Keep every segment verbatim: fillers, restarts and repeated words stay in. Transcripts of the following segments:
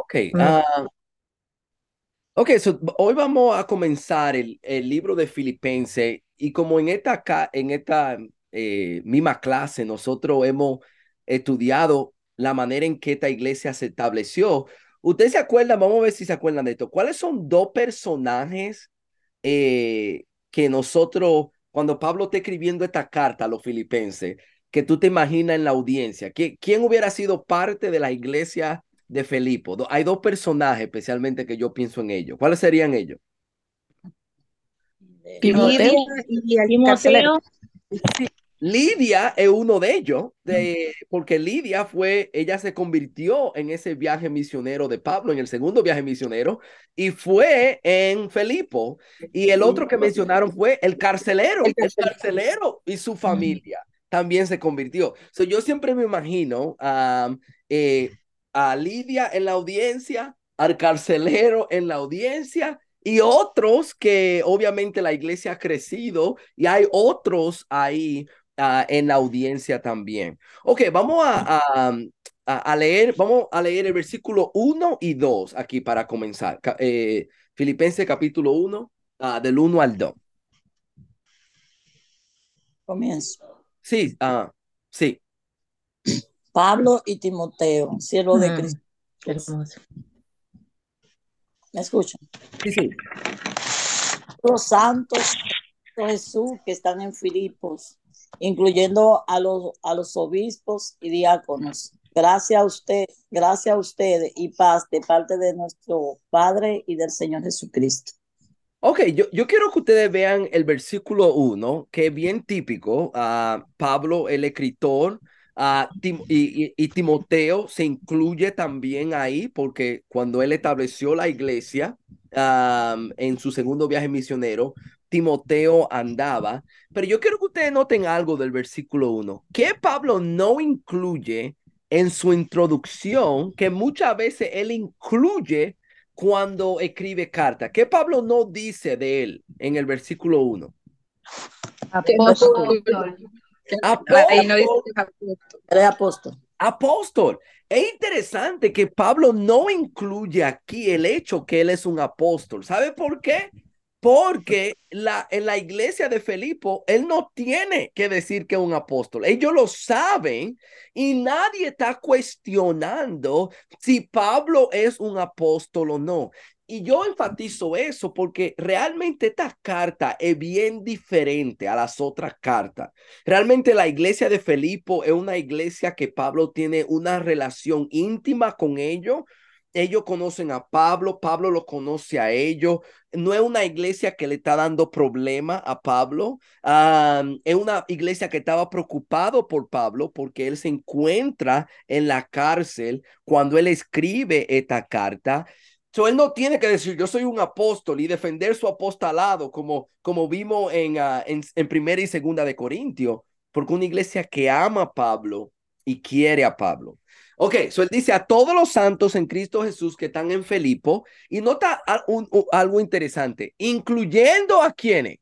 Ok, ah, ok, so, hoy vamos a comenzar el, el libro de Filipenses y como en esta, ca- en esta eh, misma clase nosotros hemos estudiado la manera en que esta iglesia se estableció. ¿Ustedes se acuerdan? Vamos a ver si se acuerdan de esto. ¿Cuáles son dos personajes eh, que nosotros, cuando Pablo está escribiendo esta carta a los filipenses, que tú te imaginas en la audiencia? ¿Quién, quién hubiera sido parte de la iglesia de Filipo? Do- Hay dos personajes especialmente que yo pienso en ellos. ¿Cuáles serían ellos? Timoteo, Lidia y el carcelero. Timoteo, Sí, Lidia es uno de ellos, de, porque Lidia fue, ella se convirtió en ese viaje misionero de Pablo, en el segundo viaje misionero, y fue en Filipo. Y el otro que mencionaron fue el El carcelero, el carcelero. carcelero y su familia también se convirtió. So, yo siempre me imagino um, eh, a Lidia en la audiencia, al carcelero en la audiencia y otros que obviamente la iglesia ha crecido y hay otros ahí uh, en la audiencia también. Ok, vamos a, a, a, a leer, vamos a leer el versículo uno y dos aquí para comenzar. Ca- eh, Filipenses capítulo uno, uh, del uno al dos. Comienzo. Sí, ah, sí, Pablo y Timoteo, siervos de mm, Cristo qué Jesús. hermoso. ¿Me escuchan? sí, sí. Los santos de Cristo Jesús que están en Filipos, incluyendo a los, a los obispos y diáconos. Gracias a usted, gracias a ustedes y paz de parte de nuestro Padre y del Señor Jesucristo. Ok, yo, yo quiero que ustedes vean el versículo uno, que es bien típico. Ah, Pablo, el escritor, ah, Tim- y, y- y Timoteo se incluye también ahí, porque cuando él estableció la iglesia ah, en su segundo viaje misionero, Timoteo andaba. Pero yo quiero que ustedes noten algo del versículo uno, que Pablo no incluye en su introducción, que muchas veces él incluye cuando escribe carta. ¿Qué Pablo no dice de él en el versículo uno? Que no es Apóstol. Que ahí no dice Apóstol, que es apóstol. eres apóstol. apóstol. Es interesante que Pablo no incluye aquí el hecho que él es un apóstol. ¿Sabe por qué? Porque la, en la iglesia de Filipo, él no tiene que decir que es un apóstol. Ellos lo saben y nadie está cuestionando si Pablo es un apóstol o no. Y yo enfatizo eso porque realmente esta carta es bien diferente a las otras cartas. Realmente la iglesia de Filipo es una iglesia que Pablo tiene una relación íntima con ellos. Ellos conocen a Pablo, Pablo lo conoce a ellos. No es una iglesia que le está dando problema a Pablo. Um, es una iglesia que estaba preocupado por Pablo porque él se encuentra en la cárcel cuando él escribe esta carta. So, él no tiene que decir yo soy un apóstol y defender su apostolado como, como vimos en, uh, en, en primera y segunda de Corintios, porque una iglesia que ama a Pablo y quiere a Pablo. Ok, so él dice a todos los santos en Cristo Jesús que están en Filipo y nota un, un, algo interesante, incluyendo a quienes,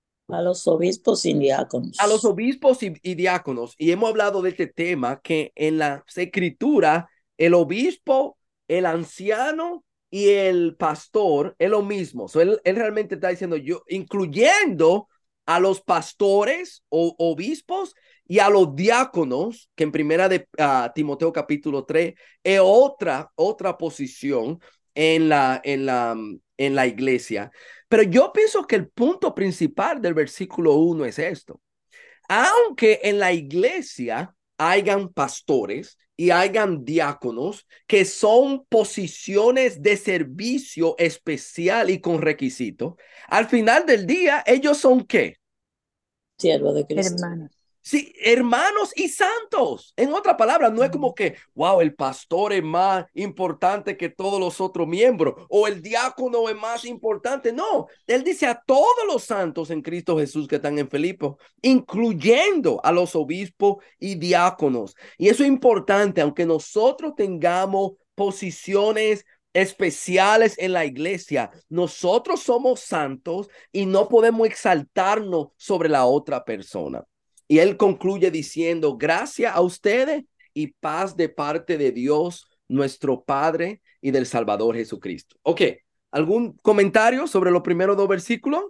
A los obispos y a los diáconos. obispos y, y diáconos. Y hemos hablado de este tema que en la escritura el obispo, el anciano y el pastor es lo mismo. So, él, él realmente está diciendo yo, incluyendo a los pastores o obispos y a los diáconos, que en primera de uh, Timoteo capítulo tres es otra, otra posición en la, en la, en la iglesia. Pero yo pienso que el punto principal del versículo uno es esto. Aunque en la iglesia hayan pastores y hayan diáconos que son posiciones de servicio especial y con requisito, al final del día, ¿ellos son qué? Siervos de Cristo. Hermanos. Sí, hermanos y santos. En otra palabra, no es como que, wow, el pastor es más importante que todos los otros miembros o el diácono es más importante. No, él dice a todos los santos en Cristo Jesús que están en Filipo, incluyendo a los obispos y diáconos. Y eso es importante, aunque nosotros tengamos posiciones especiales en la iglesia, nosotros somos santos y no podemos exaltarnos sobre la otra persona. Y él concluye diciendo, gracias a ustedes y paz de parte de Dios, nuestro Padre y del Salvador Jesucristo. Ok, ¿algún comentario sobre los primeros dos versículos?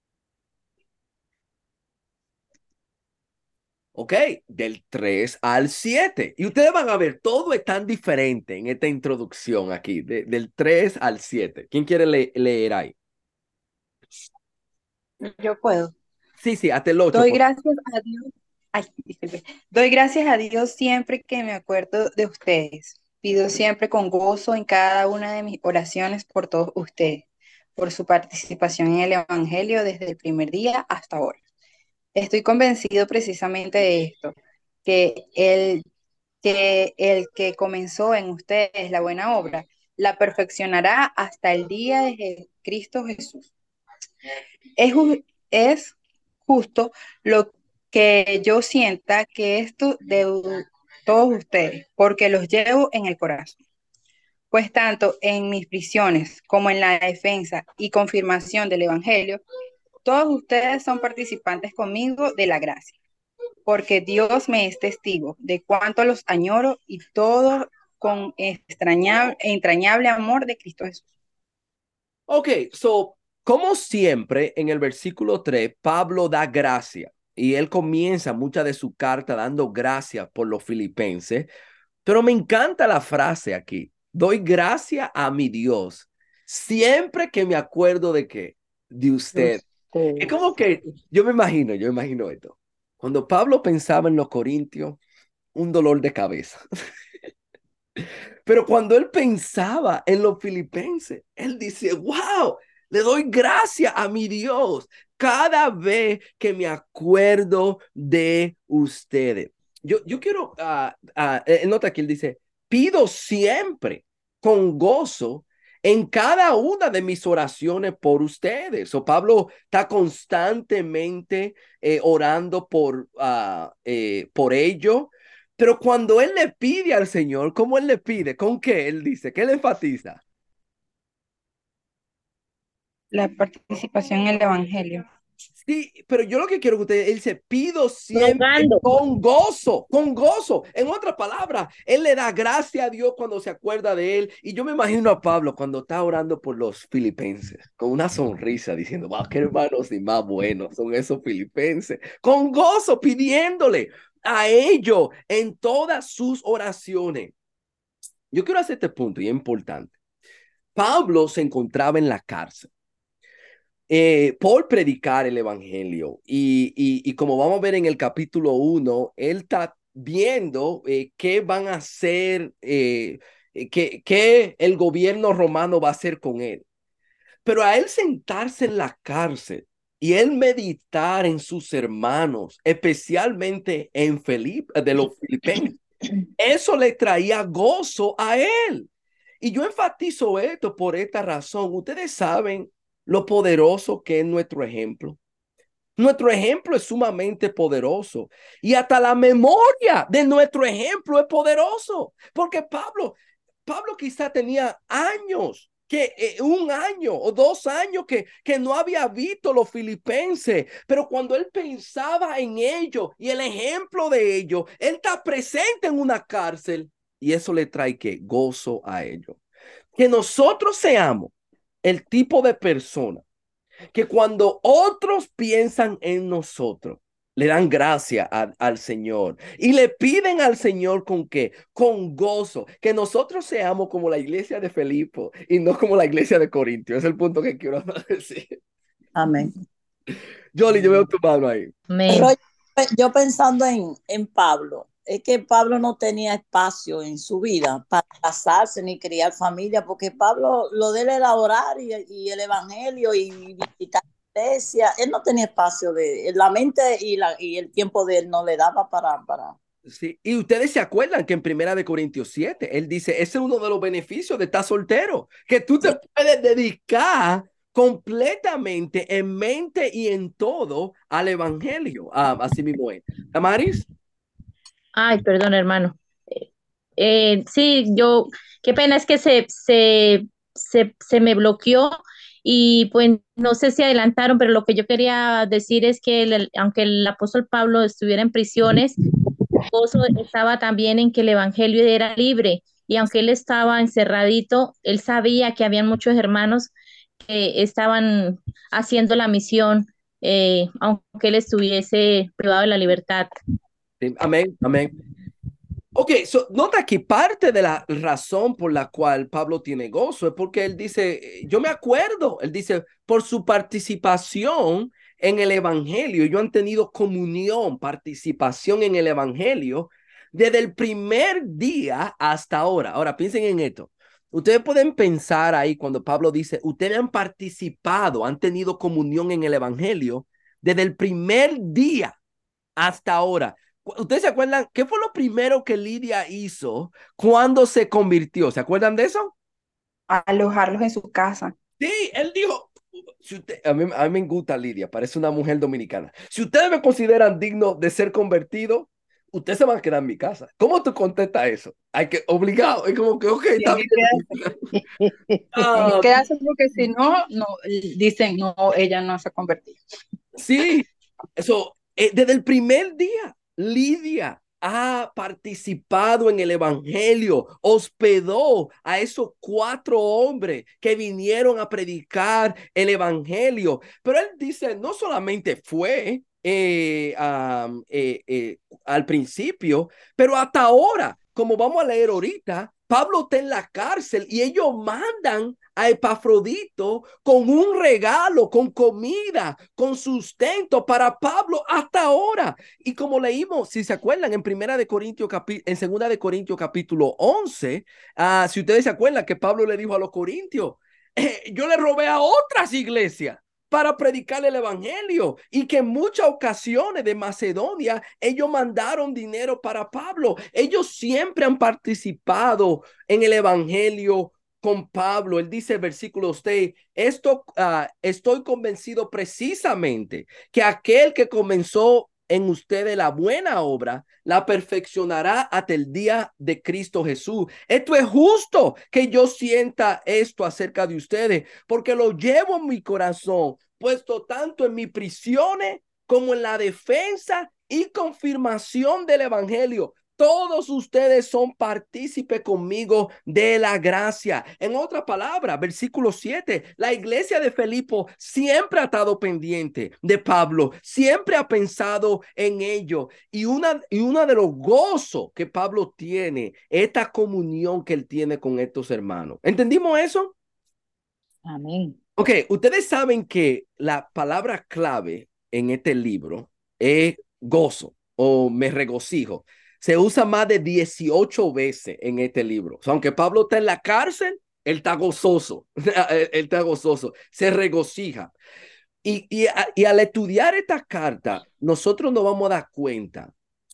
Ok, del tres al siete. Y ustedes van a ver, todo es tan diferente en esta introducción aquí, de, del tres al siete. ¿Quién quiere le leer ahí? Yo puedo. Sí, sí, hasta el ocho. Doy Por... gracias a Dios. Ay, disculpe. Doy gracias a Dios siempre que me acuerdo de ustedes. Pido siempre con gozo en cada una de mis oraciones por todos ustedes, por su participación en el Evangelio desde el primer día hasta ahora. Estoy convencido precisamente de esto, que el que el que comenzó en ustedes la buena obra, la perfeccionará hasta el día de Je- Cristo Jesús. Es, ju- es justo lo que yo sienta que esto de u- todos ustedes, porque los llevo en el corazón. Pues tanto en mis prisiones como en la defensa y confirmación del Evangelio, todos ustedes son participantes conmigo de la gracia, porque Dios me es testigo de cuánto los añoro y todo con extrañable, entrañable amor de Cristo Jesús. Ok, so, como siempre, en el versículo tres, Pablo da gracia y él comienza mucha de su carta dando gracias por los filipenses, pero me encanta la frase aquí. Doy gracia a mi Dios siempre que me acuerdo de que de usted. Es como que yo me imagino, yo me imagino esto. Cuando Pablo pensaba en los corintios, un dolor de cabeza. Pero cuando él pensaba en los filipenses, él dice, wow, le doy gracias a mi Dios cada vez que me acuerdo de ustedes. Yo, yo quiero, uh, uh, eh, nota que él dice, pido siempre con gozo en cada una de mis oraciones por ustedes. O Pablo está constantemente eh, orando por, uh, eh, por ello. Pero cuando él le pide al Señor, ¿cómo él le pide? ¿Con qué? Él dice, ¿qué le enfatiza? La participación en el Evangelio. Sí, pero yo lo que quiero que usted, él dice, pido siempre rogando. con gozo, con gozo. En otras palabras, él le da gracias a Dios cuando se acuerda de él. Y yo me imagino a Pablo cuando está orando por los filipenses, con una sonrisa, diciendo, wow, qué hermanos y más buenos son esos filipenses. Con gozo, pidiéndole a ellos en todas sus oraciones. Yo quiero hacer este punto y es importante. Pablo se encontraba en la cárcel eh, por predicar el evangelio y, y, y como vamos a ver en el capítulo uno, él está viendo eh, qué van a hacer, eh, eh, qué, qué el gobierno romano va a hacer con él. Pero a él sentarse en la cárcel y él meditar en sus hermanos, especialmente en Felipe, de los filipenses, eso le traía gozo a él. Y yo enfatizo esto por esta razón. Ustedes saben lo poderoso que es nuestro ejemplo. Nuestro ejemplo es sumamente poderoso y hasta la memoria de nuestro ejemplo es poderoso, porque Pablo, Pablo quizá tenía años, que eh, un año o dos años que, que no había visto los filipenses, pero cuando él pensaba en ellos y el ejemplo de ellos, él está presente en una cárcel y eso le trae que gozo a ellos. Que nosotros seamos el tipo de persona que cuando otros piensan en nosotros, le dan gracia a, al Señor y le piden al Señor con qué, con gozo, que nosotros seamos como la iglesia de Filipo y no como la iglesia de Corintio. Es el punto que quiero decir. Amén. Jolly, yo veo tu mano ahí. Pero Amén. yo, yo pensando en, en Pablo, es que Pablo no tenía espacio en su vida para casarse ni criar familia, porque Pablo lo de él era orar y, y el evangelio y visitar la iglesia. Él no tenía espacio de la mente y, la, y el tiempo de él no le daba para, para. Sí, y ustedes se acuerdan que en Primera de Corintios siete, él dice, ese es uno de los beneficios de estar soltero, que tú te Sí. puedes dedicar completamente en mente y en todo al evangelio. Ah, así mismo es. Amaris. Ay, perdón, hermano. Eh, eh, sí, yo, qué pena es que se, se, se, se me bloqueó y pues no sé si adelantaron, pero lo que yo quería decir es que el- aunque el apóstol Pablo estuviera en prisiones, gozo estaba también en que el evangelio era libre y aunque él estaba encerradito, él sabía que habían muchos hermanos que estaban haciendo la misión, eh, aunque él estuviese privado de la libertad. Sí, amén, amén. Ok, so, nota que parte de la razón por la cual Pablo tiene gozo es porque él dice, yo me acuerdo, él dice, por su participación en el evangelio, ellos han tenido comunión, participación en el evangelio desde el primer día hasta ahora. Ahora, piensen en esto. Ustedes pueden pensar ahí cuando Pablo dice, ustedes han participado, han tenido comunión en el evangelio desde el primer día hasta ahora. ¿Ustedes se acuerdan qué fue lo primero que Lidia hizo cuando se convirtió? ¿Se acuerdan de eso? Alojarlos en su casa. Sí, él dijo, si usted, a mí, a mí me gusta Lidia, parece una mujer dominicana. Si ustedes me consideran digno de ser convertido, ustedes se van a quedar en mi casa. ¿Cómo tú contestas eso? Hay que, obligado, es como que, ok, está Tienen que quedarse. bien. Tienen que Ah, quedarse porque si no, no, dicen, no, ella no se ha convertido. sí, eso, eh, desde el primer día, Lidia ha participado en el evangelio, hospedó a esos cuatro hombres que vinieron a predicar el evangelio. Pero él dice, no solamente fue eh, um, eh, eh, al principio, pero hasta ahora, como vamos a leer ahorita, Pablo está en la cárcel y ellos mandan a Epafrodito con un regalo, con comida, con sustento para Pablo hasta ahora. Y como leímos, si se acuerdan, en Primera de Corintios, en Segunda de Corintios capítulo once, uh, si ustedes se acuerdan que Pablo le dijo a los corintios, eh, yo le robé a otras iglesias para predicar el evangelio y que en muchas ocasiones de Macedonia ellos mandaron dinero para Pablo. Ellos siempre han participado en el evangelio con Pablo. Él dice, versículo seis, esto, uh, estoy convencido precisamente que aquel que comenzó en ustedes la buena obra, la perfeccionará hasta el día de Cristo Jesús. Esto es justo que yo sienta esto acerca de ustedes, porque lo llevo en mi corazón, puesto tanto en mis prisiones como en la defensa y confirmación del evangelio. Todos ustedes son partícipes conmigo de la gracia. En otra palabra, versículo siete, la iglesia de Filipo siempre ha estado pendiente de Pablo, siempre ha pensado en ello. Y una, y uno de los gozos que Pablo tiene, esta comunión que él tiene con estos hermanos. ¿Entendimos eso? Amén. Ok, ustedes saben que la palabra clave en este libro es gozo o me regocijo. Se usa más de dieciocho veces en este libro. O sea, aunque Pablo está en la cárcel, él está gozoso. Él está gozoso. Se regocija. Y, y, y al estudiar esta carta, nosotros nos vamos a dar cuenta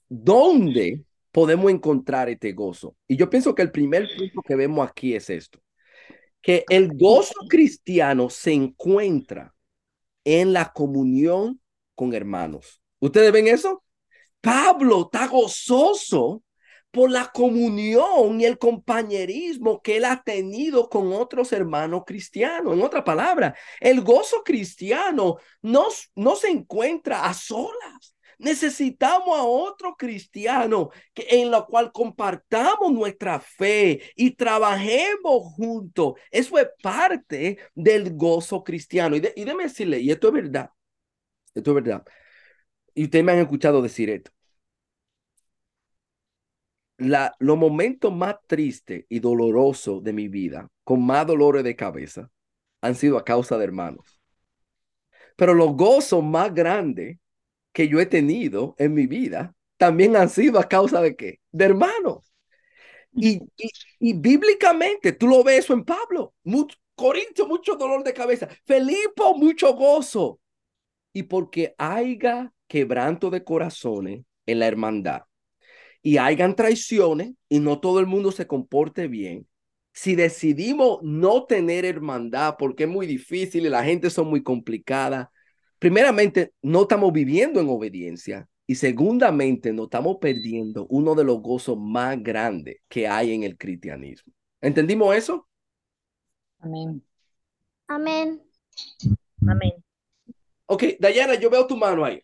dónde podemos encontrar este gozo. Y yo pienso que el primer punto que vemos aquí es esto, que el gozo cristiano se encuentra en la comunión con hermanos. ¿Ustedes ven eso? Pablo está gozoso por la comunión y el compañerismo que él ha tenido con otros hermanos cristianos. En otra palabra, el gozo cristiano no, no se encuentra a solas. Necesitamos a otro cristiano que, en lo cual compartamos nuestra fe y trabajemos juntos. Eso es parte del gozo cristiano. Y, de, y déjeme decirle, y esto es verdad, esto es verdad. Y ustedes me han escuchado decir esto. La, los momentos más tristes y dolorosos de mi vida, con más dolores de cabeza, han sido a causa de hermanos. Pero los gozos más grandes que yo he tenido en mi vida también han sido a causa de qué? De hermanos. Y, y, y bíblicamente, tú lo ves eso en Pablo. Mucho, Corinto, mucho dolor de cabeza. Filipo, mucho gozo. Y porque haya quebranto de corazones en la hermandad y hayan traiciones y no todo el mundo se comporte bien, si decidimos no tener hermandad porque es muy difícil y la gente son muy complicada, primeramente no estamos viviendo en obediencia y segundamente nos estamos perdiendo uno de los gozos más grandes que hay en el cristianismo. ¿Entendimos eso? Amén. Amén. Amén. Ok, Dayana, yo veo tu mano ahí.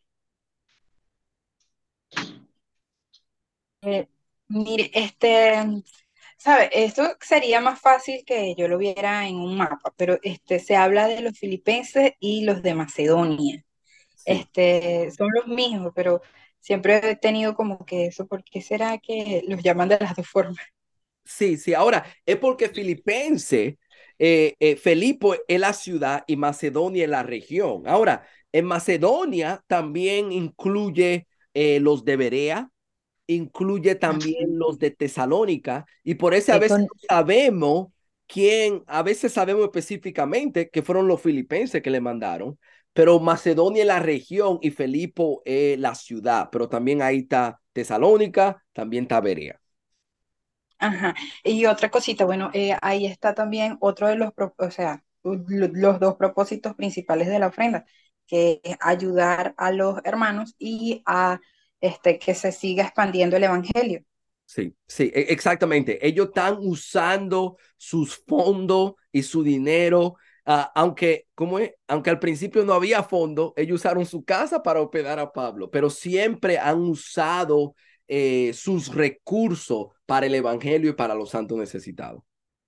Eh, mire, este, ¿Sabe? Esto sería más fácil que yo lo viera en un mapa, pero este, se habla de los filipenses y los de Macedonia. Sí. Este, son los mismos, pero siempre he tenido como que eso, ¿por qué será que los llaman de las dos formas? Sí, sí. Ahora, es porque Filipense, eh, eh, Filipo es la ciudad y Macedonia es la región. Ahora, en Macedonia también incluye eh, los de Berea, incluye también los de Tesalónica, y por eso a Esto, veces no sabemos quién, a veces sabemos específicamente que fueron los filipenses que le mandaron, pero Macedonia es la región y Filipo es la ciudad, pero también ahí está Tesalónica, también está Berea. ajá. Y otra cosita, bueno, eh, ahí está también otro de los, pro- o sea, lo- los dos propósitos principales de la ofrenda, que es ayudar a los hermanos y a este, que se siga expandiendo el evangelio. Sí, sí, e- exactamente. Ellos están usando sus fondos y su dinero, ah, aunque, ¿cómo es? Aunque al principio no había fondo, ellos usaron su casa para hospedar a Pablo, pero siempre han usado eh, sus recursos para el evangelio y para los santos necesitados.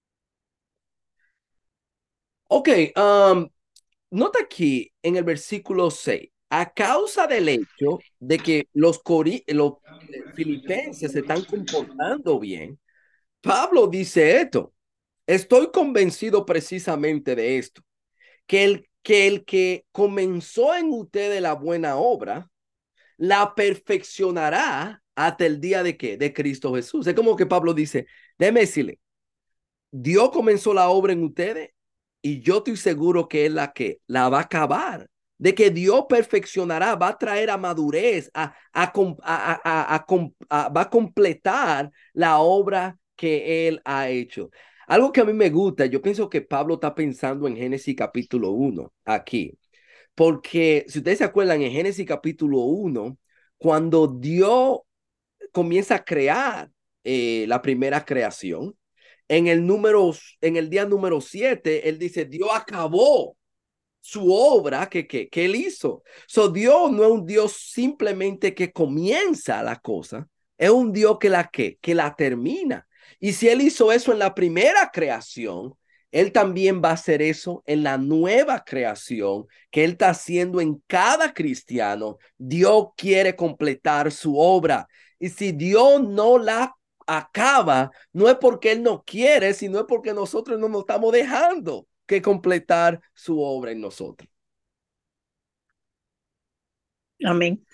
Ok, um, nota aquí en el versículo seis, a causa del hecho de que los, cori los eh, filipenses se están comportando bien, Pablo dice esto. Estoy convencido precisamente de esto, que el que, el que comenzó en ustedes la buena obra, la perfeccionará hasta el día de qué? De Cristo Jesús. Es como que Pablo dice, déjeme decirle, Dios comenzó la obra en ustedes y yo estoy seguro que es la que la va a acabar. De que Dios perfeccionará, va a traer a madurez, a, a, a, a, a, a va a completar la obra que Él ha hecho. Algo que a mí me gusta, yo pienso que Pablo está pensando en Génesis capítulo uno aquí, porque si ustedes se acuerdan en Génesis capítulo uno, cuando Dios comienza a crear eh, la primera creación, en el número, en el día número siete, él dice, Dios acabó su obra que, que, que él hizo. So, Dios no es un Dios simplemente que comienza la cosa, es un Dios que la, que, que la termina. Y si él hizo eso en la primera creación, él también va a hacer eso en la nueva creación que él está haciendo en cada cristiano. Dios quiere completar su obra. Y si Dios no la acaba, no es porque él no quiere, sino es porque nosotros no nos estamos dejando que completar su obra en nosotros. Amén.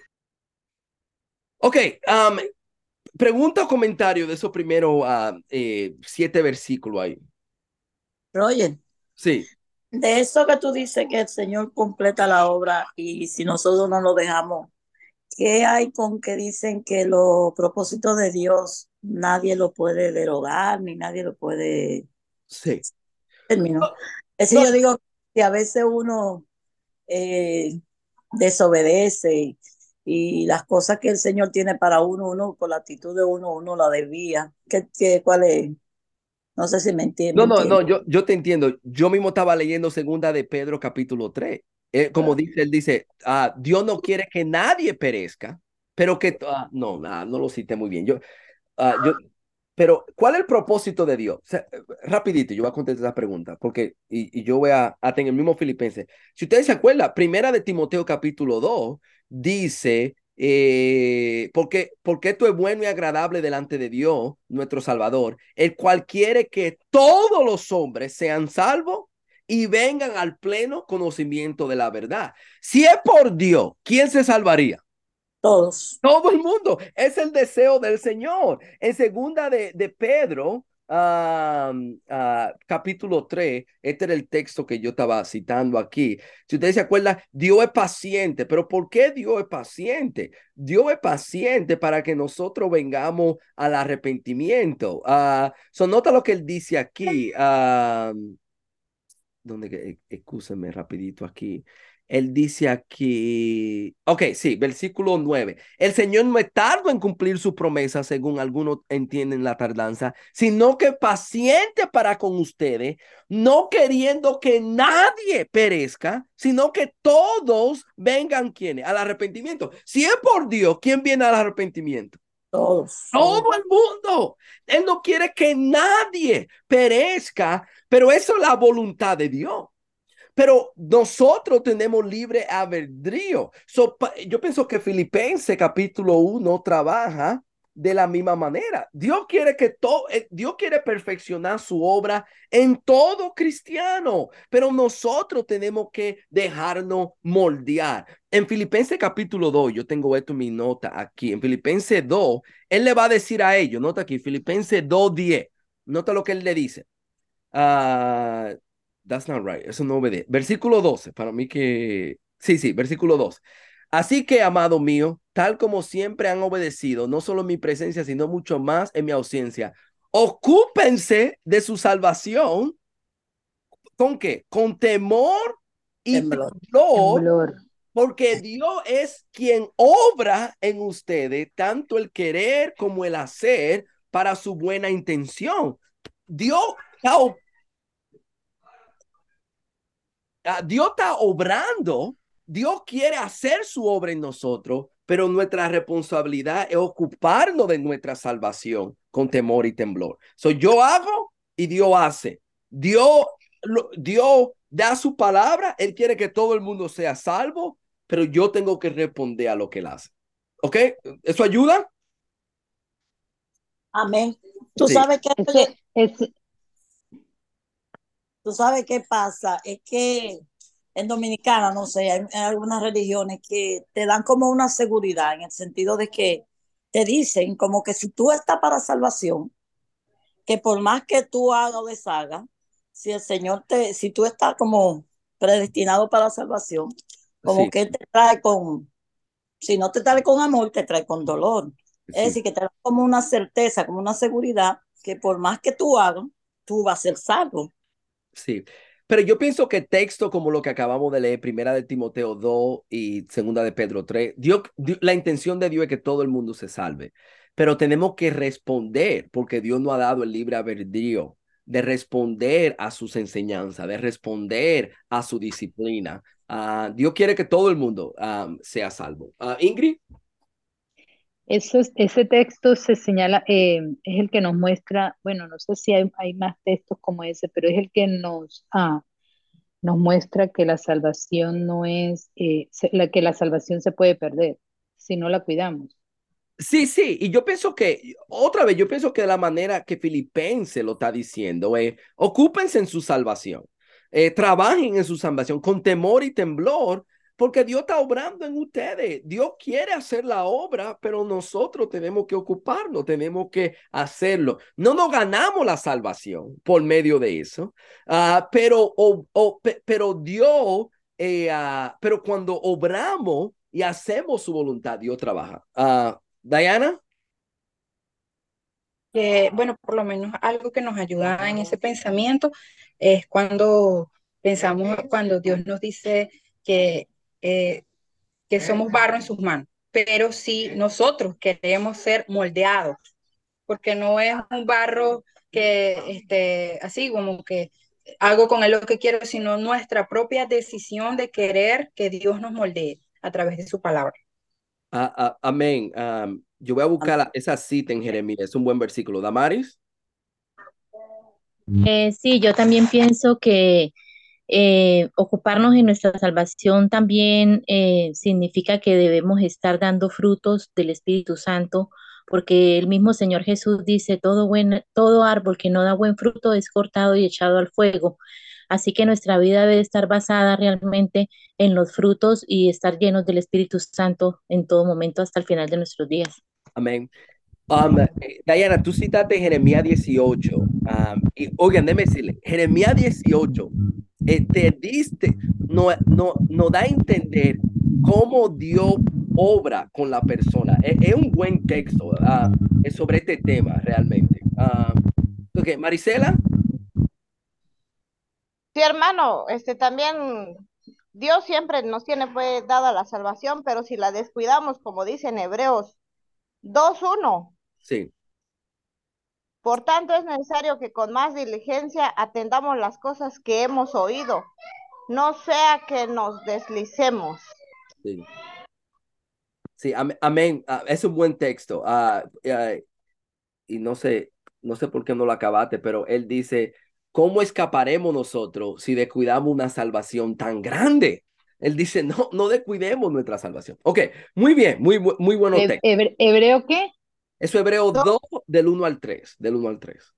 Ok, um, pregunta o comentario de esos primeros uh, eh, siete versículos ahí. Roger, Sí, de eso que tú dices que el Señor completa la obra y si nosotros no lo dejamos, ¿qué hay con que dicen que los propósitos de Dios nadie lo puede derogar ni nadie lo puede sí. terminar? Es No, decir, yo digo que a veces uno eh, desobedece y, y las cosas que el Señor tiene para uno, uno por la actitud de uno, uno la desvía. ¿Qué, qué, cuál es? No sé si me entiende. no, Me no, no, entiende. yo, yo te entiendo. Yo mismo estaba leyendo segunda de Pedro capítulo tres. Eh, como dice, él dice, ah, Dios no quiere que nadie perezca, pero que, ah, no, ah, no lo cité muy bien. Yo, ah, yo, pero, ¿cuál es el propósito de Dios? O sea, eh, rapidito, yo voy a contestar esa pregunta, porque, y, y yo voy a, a tener el mismo Filipenses. Si ustedes se acuerdan, primera de Timoteo capítulo dos dice, eh, porque, porque esto es bueno y agradable delante de Dios, nuestro Salvador, el cual quiere que todos los hombres sean salvos y vengan al pleno conocimiento de la verdad. Si es por Dios, ¿quién se salvaría? Todos. Todo el mundo, es el deseo del Señor. En segunda de, de Pedro, ah, ah, capítulo tres, este era el texto que yo estaba citando aquí. Si ustedes se acuerdan, Dios es paciente, pero ¿por qué Dios es paciente? Dios es paciente para que nosotros vengamos al arrepentimiento. Uh, so nota lo que él dice aquí. Uh, donde, que- excúsenme rapidito aquí. Él dice aquí, ok, sí, versículo nueve. El Señor no es tardo en cumplir su promesa, según algunos entienden la tardanza, sino que paciente para con ustedes, no queriendo que nadie perezca, sino que todos vengan, ¿quiénes? Al arrepentimiento. Si es por Dios, ¿quién viene al arrepentimiento? Todos, Todo todos. el mundo. Él no quiere que nadie perezca, pero eso es la voluntad de Dios. Pero nosotros tenemos libre albedrío. So, yo pienso que Filipenses capítulo uno trabaja de la misma manera. Dios quiere que todo, Dios quiere perfeccionar su obra en todo cristiano, pero nosotros tenemos que dejarnos moldear. En Filipenses capítulo dos, yo tengo esto en mi nota aquí, en Filipenses dos, él le va a decir a ellos, nota aquí, Filipenses dos diez, nota lo que él le dice. Uh, that's not right. Eso no obedece. Versículo doce, para mí que... Sí, sí, versículo doce. Así que, amado mío, tal como siempre han obedecido, no solo en mi presencia, sino mucho más en mi ausencia, ocúpense de su salvación. ¿Con qué? Con temor y Temblor. temblor, Temblor. porque Dios es quien obra en ustedes tanto el querer como el hacer para su buena intención. Dios está Uh, Dios está obrando, Dios quiere hacer su obra en nosotros, pero nuestra responsabilidad es ocuparnos de nuestra salvación con temor y temblor. So, yo hago y Dios hace. Dios, lo, Dios da su palabra, Él quiere que todo el mundo sea salvo, pero yo tengo que responder a lo que Él hace. ¿Ok? ¿Eso ayuda? Amén. Tú Sí. sabes que Ese, ese, tú sabes qué pasa, es que en Dominicana, no sé, hay, hay algunas religiones que te dan como una seguridad en el sentido de que te dicen como que si tú estás para salvación, que por más que tú hagas o deshagas, si el Señor te, si tú estás como predestinado para la salvación, como Sí, que Él te trae con, si no te trae con amor, te trae con dolor. Es sí. decir, que te da como una certeza, como una seguridad, que por más que tú hagas, tú vas a ser salvo. Sí, pero yo pienso que texto como lo que acabamos de leer, primera de Timoteo dos y segunda de Pedro tres, Dios, Dios- la intención de Dios es que todo el mundo se salve, pero tenemos que responder porque Dios nos ha dado el libre albedrío de responder a sus enseñanzas, de responder a su disciplina. Uh, Dios quiere que todo el mundo um, sea salvo. Uh, Ingrid. eso es- ese texto se señala, eh, es el que nos muestra, bueno, no sé si hay, hay más textos como ese, pero es el que nos, ah, nos muestra que la salvación no es, eh, se- la, que la salvación se puede perder si no la cuidamos. Sí, sí, y yo pienso que, otra vez, yo pienso que de la manera que Filipense lo está diciendo, eh, ocúpense en su salvación, eh, trabajen en su salvación con temor y temblor, porque Dios está obrando en ustedes. Dios quiere hacer la obra, pero nosotros tenemos que ocuparnos, tenemos que hacerlo. No nos ganamos la salvación por medio de eso, uh, pero, o, o, pe, pero Dios, eh, uh, pero cuando obramos y hacemos su voluntad, Dios trabaja. Uh, Diana. Que, bueno, por lo menos algo que nos ayuda en ese pensamiento es cuando pensamos, cuando Dios nos dice que, eh, que somos barro en sus manos, pero si nosotros queremos ser moldeados, porque no es un barro que, este, así como que hago con él lo que quiero, sino nuestra propia decisión de querer que Dios nos moldee a través de su palabra. Uh, uh, amén. Um, yo voy a buscar la, esa cita en Jeremías. Es un buen versículo. Damaris. Eh, sí, yo también pienso que eh, ocuparnos en nuestra salvación también eh, significa que debemos estar dando frutos del Espíritu Santo, porque el mismo Señor Jesús dice, todo buen, todo árbol que no da buen fruto es cortado y echado al fuego. Así que nuestra vida debe estar basada realmente en los frutos y estar llenos del Espíritu Santo en todo momento hasta el final de nuestros días. Amén. Um, eh, Diana, tú citaste Jeremías dieciocho. Um, y oigan, déjeme decirle, Jeremías dieciocho eh, te diste, no, no, no da a entender cómo Dios obra con la persona. Es, es un buen texto uh, es sobre este tema realmente. Uh, ok, Marisela. Sí, hermano, este también Dios siempre nos tiene pues dada la salvación, pero si la descuidamos, como dice en Hebreos dos uno, Sí. por tanto es necesario que con más diligencia atendamos las cosas que hemos oído, no sea que nos deslicemos. Sí. sí, am- amén. Ah, es un buen texto. Ah, ah, y no sé, no sé por qué no lo acabaste, pero él dice, ¿cómo escaparemos nosotros si descuidamos una salvación tan grande? Él dice, no, no descuidemos nuestra salvación. Ok, muy bien, muy, bu- muy bueno He- texto. hebre- ¿Hebreo qué? Eso es Hebreo Do- dos del uno al tres, del uno al tres.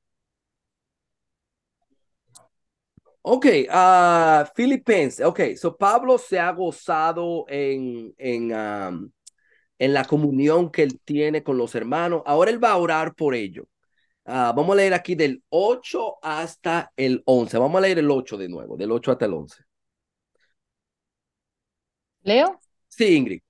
Ok, ah, Filipenses. Ok, so Pablo se ha gozado en, en, um, en la comunión que él tiene con los hermanos. Ahora él va a orar por ello. Ah, vamos a leer aquí del ocho hasta el once. Vamos a leer el ocho de nuevo, del ocho hasta el once. ¿Leo? Sí, Ingrid.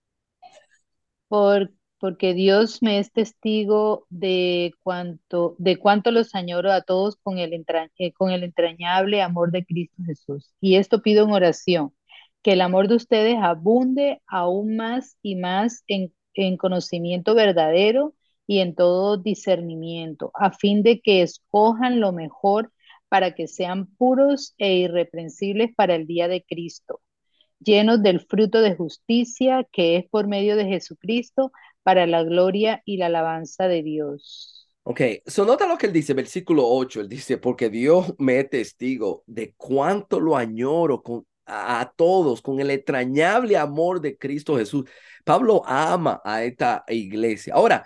Por, porque Dios me es testigo de cuánto, de cuánto los añoro a todos con el, entra- eh, con el entrañable amor de Cristo Jesús. Y esto pido en oración, que el amor de ustedes abunde aún más y más en, en conocimiento verdadero y en todo discernimiento, a fin de que escojan lo mejor para que sean puros e irreprensibles para el día de Cristo, llenos del fruto de justicia que es por medio de Jesucristo para la gloria y la alabanza de Dios. Ok, so nota lo que él dice, versículo ocho. Él dice, porque Dios me es testigo de cuánto lo añoro con, a, a todos con el entrañable amor de Cristo Jesús. Pablo ama a esta iglesia. Ahora,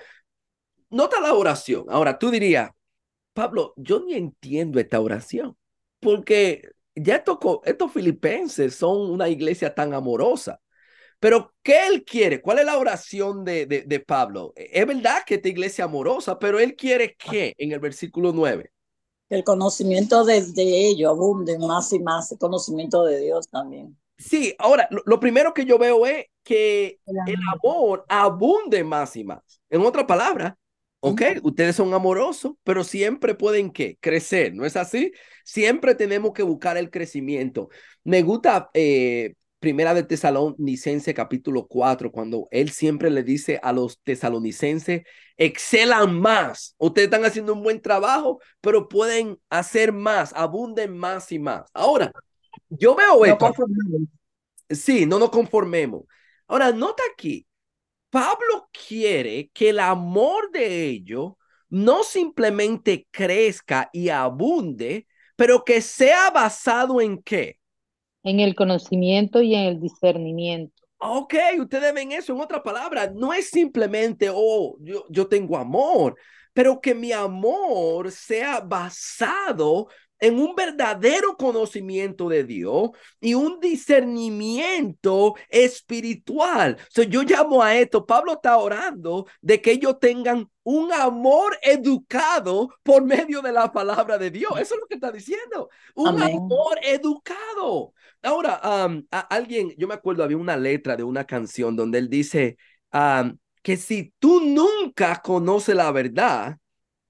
nota la oración. Ahora, tú dirías, Pablo, yo ni entiendo esta oración, porque ya tocó, estos filipenses son una iglesia tan amorosa, pero ¿qué él quiere? ¿Cuál es la oración de, de, de Pablo? Es verdad que esta iglesia es amorosa, pero él quiere ¿qué? En el versículo nueve. Que el conocimiento de, de ellos abunde más y más, el conocimiento de Dios también. Sí, ahora, lo, lo primero que yo veo es que El el amor. amor abunde más y más. En otra palabra, ok, ustedes son amorosos, pero siempre pueden ¿qué? Crecer, ¿no es así? Siempre tenemos que buscar el crecimiento. Me gusta eh, Primera de Tesalonicenses capítulo cuatro, cuando él siempre le dice a los tesalonicenses, excelan más. Ustedes están haciendo un buen trabajo, pero pueden hacer más, abunden más y más. Ahora, yo veo No esto. confundir. Sí, no nos conformemos. Ahora, nota aquí, Pablo quiere que el amor de ellos no simplemente crezca y abunde, pero que sea basado en qué. En el conocimiento y en el discernimiento. Ok, ustedes ven eso en otra palabra. No es simplemente, oh, yo, yo tengo amor, pero que mi amor sea basado en un verdadero conocimiento de Dios y un discernimiento espiritual. So, yo llamo a esto, Pablo está orando de que ellos tengan un amor educado por medio de la palabra de Dios. Eso es lo que está diciendo. Un Amén. amor educado. Ahora, um, a alguien, yo me acuerdo, había una letra de una canción donde él dice um, que si tú nunca conoces la verdad,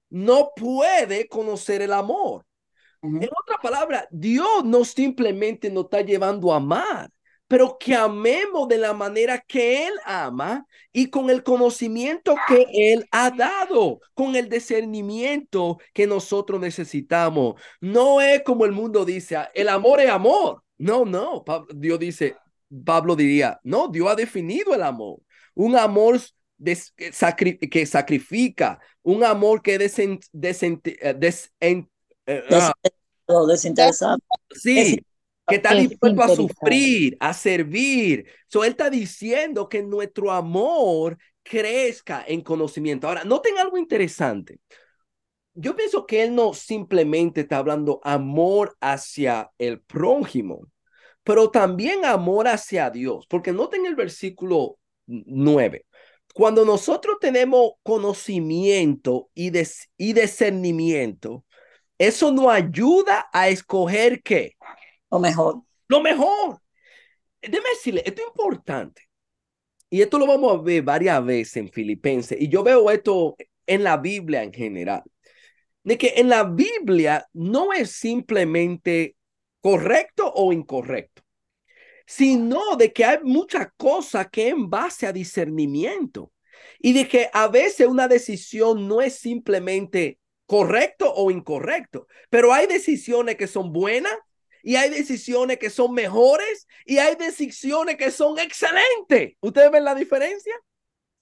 no puede conocer el amor. En Uh-huh. otra palabra, Dios no simplemente nos está llevando a amar, pero que amemos de la manera que Él ama y con el conocimiento que Él ha dado, con el discernimiento que nosotros necesitamos. No es como el mundo dice, el amor es amor. No, no, Pablo, Dios dice, Pablo diría, no, Dios ha definido el amor. Un amor des, que, sacri, que sacrifica, un amor que desen, desen, des, en, eh, ah, Desinteresado, desinteresado. sí, que está Es dispuesto a interesado. sufrir, a servir. So, él está diciendo que nuestro amor crezca en conocimiento. Ahora, noten algo interesante. Yo pienso que él no simplemente está hablando amor hacia el prójimo, pero también amor hacia Dios, porque noten el versículo nueve. Cuando nosotros tenemos conocimiento y, des y discernimiento, eso nos ayuda a escoger qué. O mejor. Lo mejor. Déjeme decirle, esto es importante. Y esto lo vamos a ver varias veces en Filipenses. Y yo veo esto en la Biblia en general. De que en la Biblia no es simplemente correcto o incorrecto, sino de que hay muchas cosas que en base a discernimiento. Y de que a veces una decisión no es simplemente correcto o incorrecto, pero hay decisiones que son buenas y hay decisiones que son mejores y hay decisiones que son excelentes. ¿Ustedes ven la diferencia?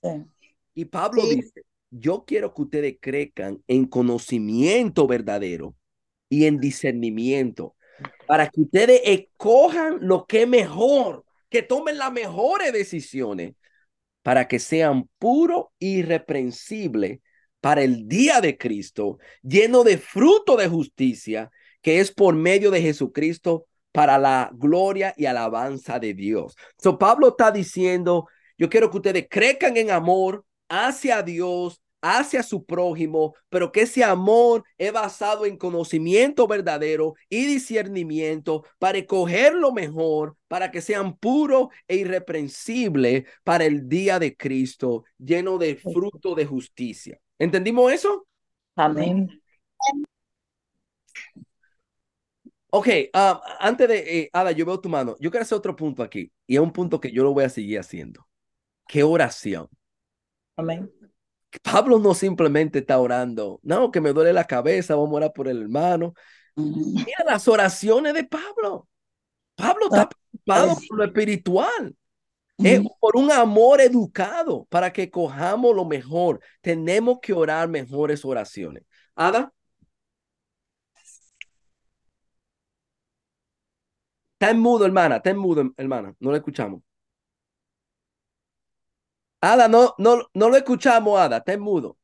Sí. Y Pablo Sí. dice, yo quiero que ustedes crezcan en conocimiento verdadero y en discernimiento, para que ustedes escojan lo que es mejor, que tomen las mejores decisiones, para que sean puros y irreprensibles para el día de Cristo, lleno de fruto de justicia, que es por medio de Jesucristo para la gloria y alabanza de Dios. So Pablo está diciendo, yo quiero que ustedes crezcan en amor hacia Dios, hacia su prójimo, pero que ese amor es basado en conocimiento verdadero y discernimiento para escoger lo mejor, para que sean puros e irreprensibles para el día de Cristo, lleno de fruto de justicia. ¿Entendimos eso? Amén. Ok, uh, antes de, eh, Ada, yo veo tu mano. Yo quiero hacer otro punto aquí, y es un punto que yo lo voy a seguir haciendo. ¿Qué oración? Amén. Pablo no simplemente está orando, no, que me duele la cabeza, vamos a orar por el hermano. Mira las oraciones de Pablo. Pablo está preocupado por lo espiritual, es por un amor educado para que cojamos lo mejor. Tenemos que orar mejores oraciones. Ada, está en mudo, hermana, está en mudo, hermana, no lo escuchamos. Ada, no, no, no lo escuchamos, Ada, está en mudo.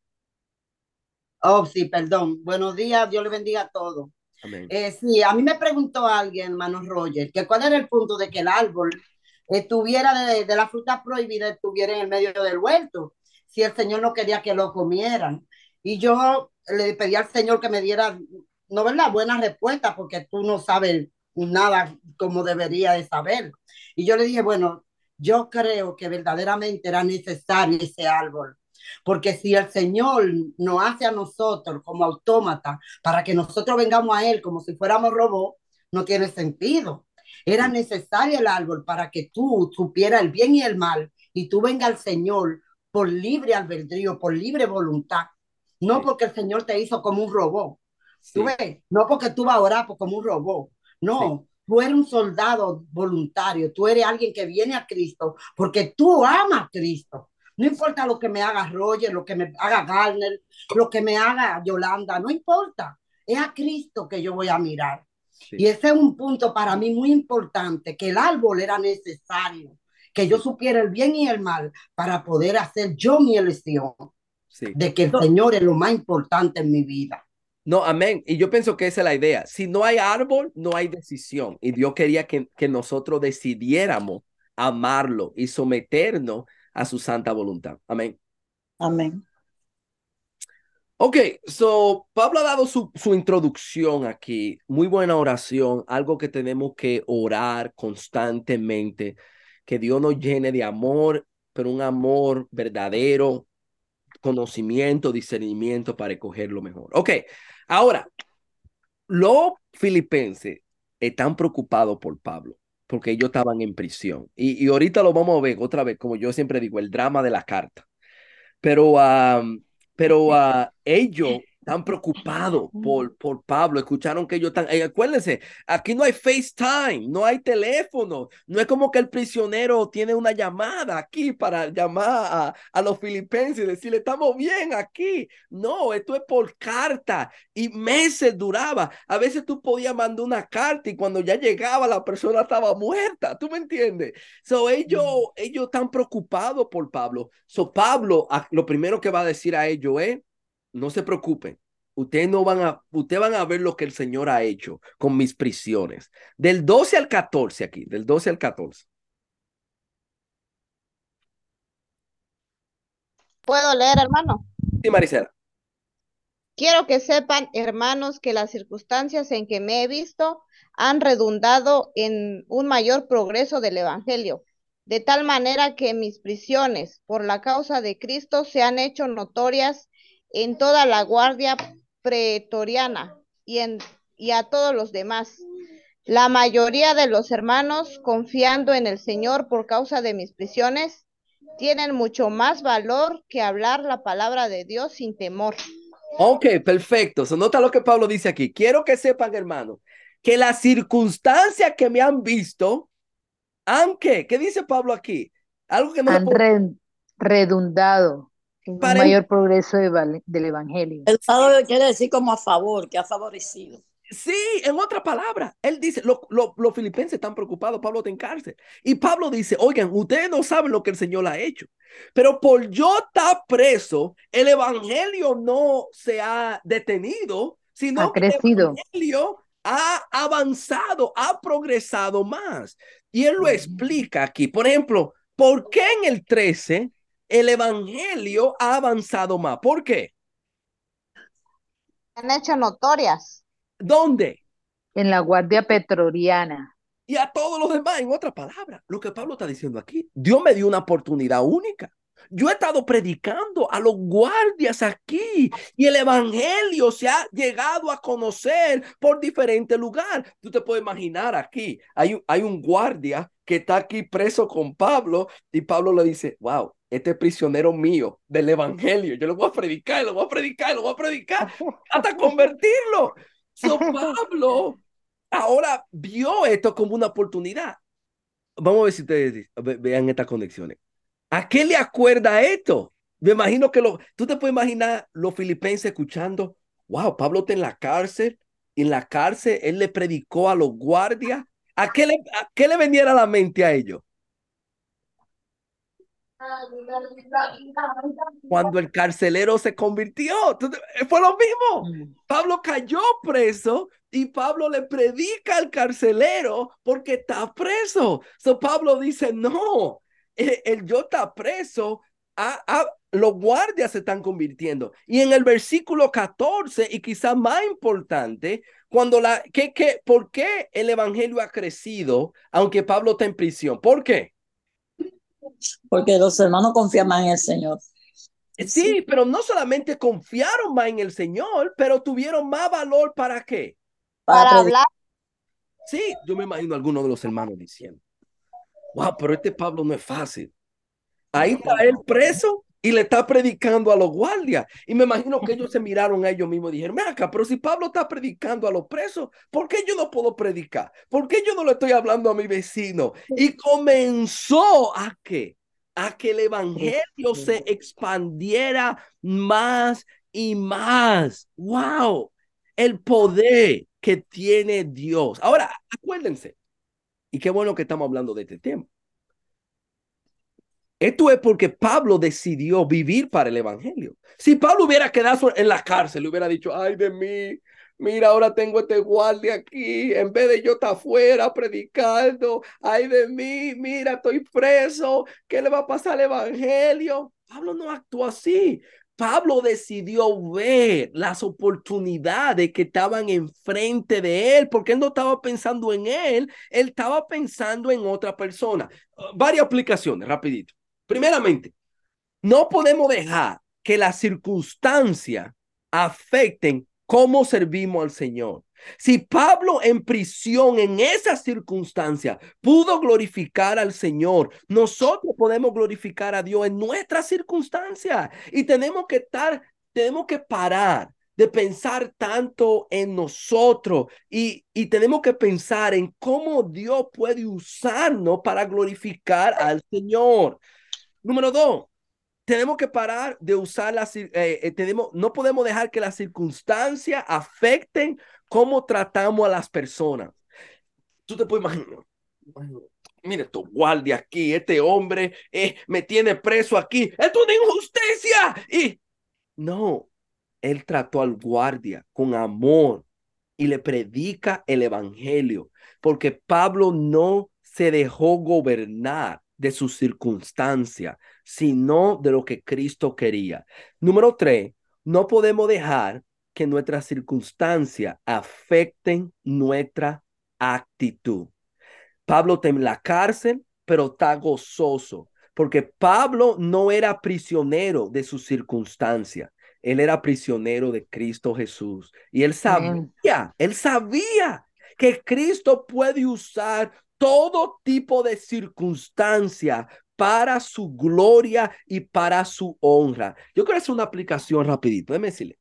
Oh, sí, perdón. Buenos días, Dios le bendiga a todos. Amén. Eh, sí, a mí me preguntó alguien, hermano Roger, que cuál era el punto de que el árbol estuviera de, de la fruta prohibida, estuviera en el medio del huerto, si el Señor no quería que lo comieran. Y yo le pedí al Señor que me diera, no verdad, buena respuesta, porque tú no sabes nada como debería de saber. Y yo le dije, bueno, yo creo que verdaderamente era necesario ese árbol. Porque si el Señor nos hace a nosotros como autómatas para que nosotros vengamos a Él como si fuéramos robots, no tiene sentido. Era necesario el árbol para que tú supieras el bien y el mal y tú vengas al Señor por libre albedrío, por libre voluntad. No Sí. porque el Señor te hizo como un robot. Sí. ¿Tú ves? No porque tú vas a orar como un robot. No, sí. Tú eres un soldado voluntario. Tú eres alguien que viene a Cristo porque tú amas a Cristo. No importa lo que me haga Roger, lo que me haga Garner, lo que me haga Yolanda, no importa. Es a Cristo que yo voy a mirar. Sí. Y ese es un punto para mí muy importante, que el árbol era necesario, que yo supiera el bien y el mal para poder hacer yo mi elección, sí. De que el no. Señor es lo más importante en mi vida. No, amén. Y yo pienso que esa es la idea. Si no hay árbol, no hay decisión. Y Dios quería que, que nosotros decidiéramos amarlo y someternos a su santa voluntad. Amén. Amén. Ok, so Pablo ha dado su, su introducción aquí. Muy buena oración, algo que tenemos que orar constantemente, que Dios nos llene de amor, pero un amor verdadero, conocimiento, discernimiento para escoger lo mejor. Ok, ahora, los filipenses están preocupados por Pablo, porque ellos estaban en prisión. Y, y ahorita lo vamos a ver otra vez, como yo siempre digo, el drama de la carta. Pero, um, pero uh, ellos están preocupados por, por Pablo. Escucharon que ellos están. Eh, acuérdense, aquí no hay FaceTime, no hay teléfono. No es como que el prisionero tiene una llamada aquí para llamar a, a los filipenses y decirle, estamos bien aquí. No, esto es por carta y meses duraba. A veces tú podías mandar una carta y cuando ya llegaba la persona estaba muerta. ¿Tú me entiendes? So, ellos, mm. ellos están preocupados por Pablo. So, Pablo, lo primero que va a decir a ellos es, no se preocupen, ustedes no van a, ustedes van a ver lo que el Señor ha hecho con mis prisiones. Del doce al catorce aquí, del doce al catorce. ¿Puedo leer, hermano? Sí, Marisela. Quiero que sepan, hermanos, que las circunstancias en que me he visto han redundado en un mayor progreso del Evangelio, de tal manera que mis prisiones por la causa de Cristo se han hecho notorias en toda la guardia pretoriana y, en, y a todos los demás. La mayoría de los hermanos, confiando en el Señor por causa de mis prisiones, tienen mucho más valor que hablar la palabra de Dios sin temor. Ok, perfecto. So, nota lo que Pablo dice aquí. Quiero que sepan, hermano, que las circunstancias que me han visto, aunque, ¿qué dice Pablo aquí? Algo que no han, re, redundado en un Para, mayor progreso de val- del Evangelio. El Estado quiere decir como a favor, que ha favorecido. sí, en otra palabra, él dice, lo- lo- los filipenses están preocupados, Pablo está en cárcel. Y Pablo dice, oigan, ustedes no saben lo que el Señor ha hecho, pero por yo estar preso, el evangelio no se ha detenido, Ha sino que el crecido. evangelio ha avanzado, ha progresado más. Y él lo explica aquí. Por ejemplo, ¿por qué en el trece el evangelio ha avanzado más? ¿Por qué? Han hecho notorias. ¿Dónde? En la Guardia Pretoriana. Y a todos los demás, en otras palabras, lo que Pablo está diciendo aquí, Dios me dio una oportunidad única. Yo he estado predicando a los guardias aquí y el evangelio se ha llegado a conocer por diferentes lugares. Tú te puedes imaginar aquí, hay, un- hay un guardia que está aquí preso con Pablo y Pablo le dice, wow, este prisionero mío del evangelio, yo lo voy a predicar, lo voy a predicar, lo voy a predicar hasta convertirlo. So Pablo ahora vio esto como una oportunidad. Vamos a ver si ustedes ve- vean estas conexiones. ¿A qué le acuerda esto? Me imagino que lo, tú te puedes imaginar los filipenses escuchando, wow, Pablo está en la cárcel, y en la cárcel él le predicó a los guardias. ¿A qué le, a qué le vendiera a la mente a ellos? Cuando el carcelero se convirtió, entonces, fue lo mismo. Mm. Pablo cayó preso y Pablo le predica al carcelero porque está preso. So Pablo dice, no, el, el yo está preso, a, a, los guardias se están convirtiendo. Y en el versículo catorce, y quizá más importante, cuando la, ¿qué, qué, ¿por qué el evangelio ha crecido aunque Pablo está en prisión? ¿Por qué? Porque los hermanos confían más en el Señor. Sí, sí, pero no solamente confiaron más en el Señor, pero tuvieron más valor ¿para qué? Para, Para predicar. hablar. Sí, yo me imagino a algunos de los hermanos diciendo, wow, pero este Pablo no es fácil. Ahí está él preso y le está predicando a los guardias. Y me imagino que ellos se miraron a ellos mismos y dijeron, acá, pero si Pablo está predicando a los presos, ¿por qué yo no puedo predicar? ¿Por qué yo no le estoy hablando a mi vecino? Y comenzó a qué? A que el evangelio se expandiera más y más. ¡Wow! El poder que tiene Dios. Ahora, acuérdense, y qué bueno que estamos hablando de este tema. Esto es porque Pablo decidió vivir para el evangelio. Si Pablo hubiera quedado en la cárcel, le hubiera dicho, ay de mí, mira, ahora tengo este guardia aquí, en vez de yo estar afuera predicando, ay de mí, mira, estoy preso, ¿qué le va a pasar al evangelio? Pablo no actuó así. Pablo decidió ver las oportunidades que estaban enfrente de él, porque él no estaba pensando en él, él estaba pensando en otra persona. Uh, varias aplicaciones, rapidito. Primeramente, no podemos dejar que las circunstancias afecten cómo servimos al Señor. Si Pablo en prisión, en esas circunstancias, pudo glorificar al Señor, nosotros podemos glorificar a Dios en nuestras circunstancias. Y tenemos que estar, tenemos que parar de pensar tanto en nosotros y, y tenemos que pensar en cómo Dios puede usarnos para glorificar al Señor. Número dos, tenemos que parar de usar las, eh, eh, tenemos, no podemos dejar que las circunstancias afecten cómo tratamos a las personas. Tú te puedes imaginar, mire, tu guardia aquí, este hombre eh, me tiene preso aquí, esto es una injusticia. Y no, él trató al guardia con amor y le predica el evangelio, porque Pablo no se dejó gobernar de sus circunstancias, sino de lo que Cristo quería. Número tres, no podemos dejar que nuestras circunstancias afecten nuestra actitud. Pablo está en la cárcel, pero está gozoso, porque Pablo no era prisionero de sus circunstancias. Él era prisionero de Cristo Jesús. Y él Amén. sabía, él sabía que Cristo puede usar todo tipo de circunstancia para su gloria y para su honra. Yo quiero hacer una aplicación rapidito. Déjeme decirle.